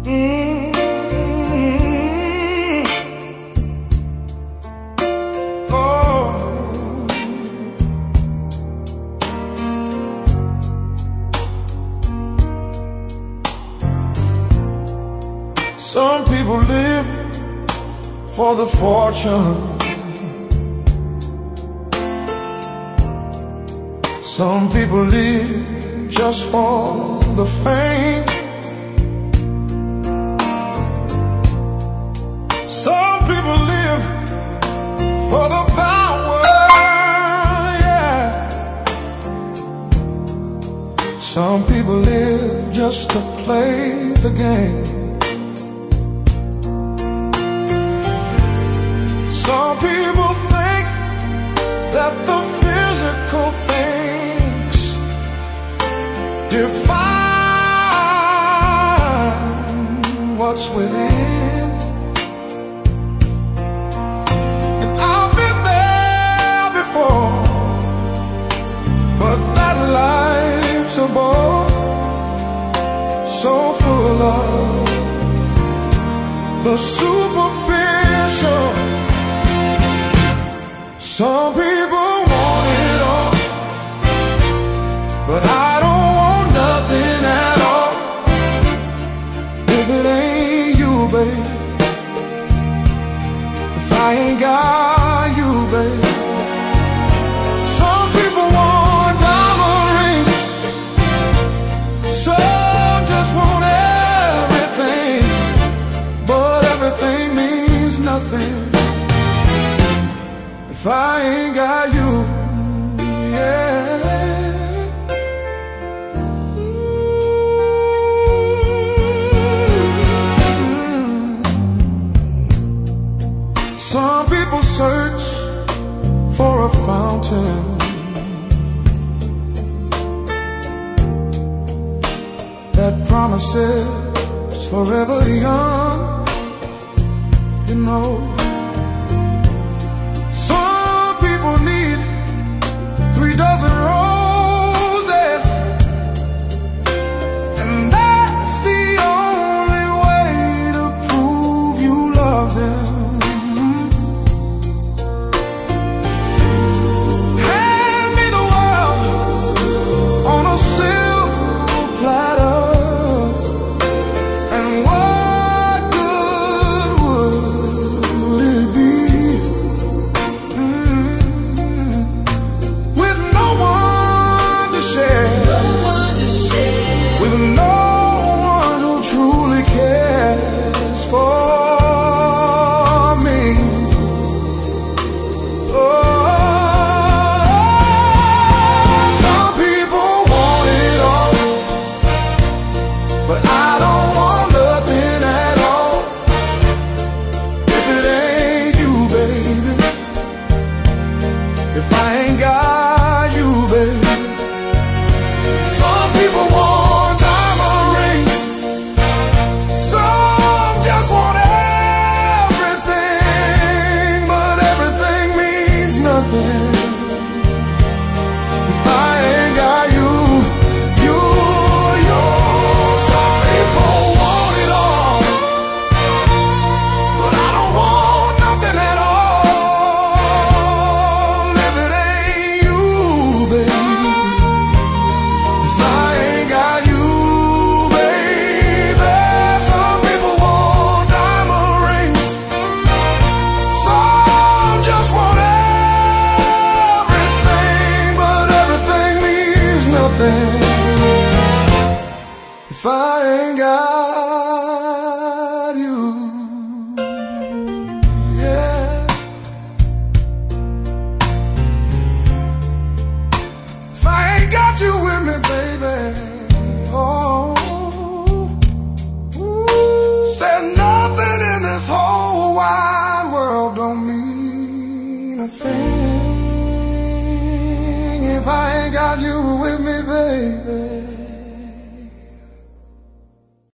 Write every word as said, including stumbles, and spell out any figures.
Mm-hmm. Oh. Some people live for the fortune. Some people live just for the fame. Some people live for the power, yeah. Some people live just to play the game. Some people think that the physical things define what's within. And I've been there before, but that life's a bore, so full of the superficial. Some people want it all, but I don't want nothing at all. If it ain't you, babe, if I ain't got you, babe. Some people want diamond rings, some just want everything, but everything means nothing if I ain't got you, yeah. Mm-hmm. Some people search for a fountain, that promises forever young, you know. Need three dozen roses, and that's the only way to prove you love them. Hand me the world on a silver platter, and what good would it be? With no one who truly cares for me. Oh, some people want it all, but I don't want nothing at all. If it ain't you, baby, if I ain't got you, baby. Some people want diamond rings, some just want everything, but everything means nothing if I ain't got you, you, you. Some people want it all, but I don't want nothing at all if it ain't you, baby. If I ain't got you, yeah. If I ain't got you with me, baby, oh, ooh, said nothing in this whole wide world don't mean a thing. If I ain't got you with me, baby.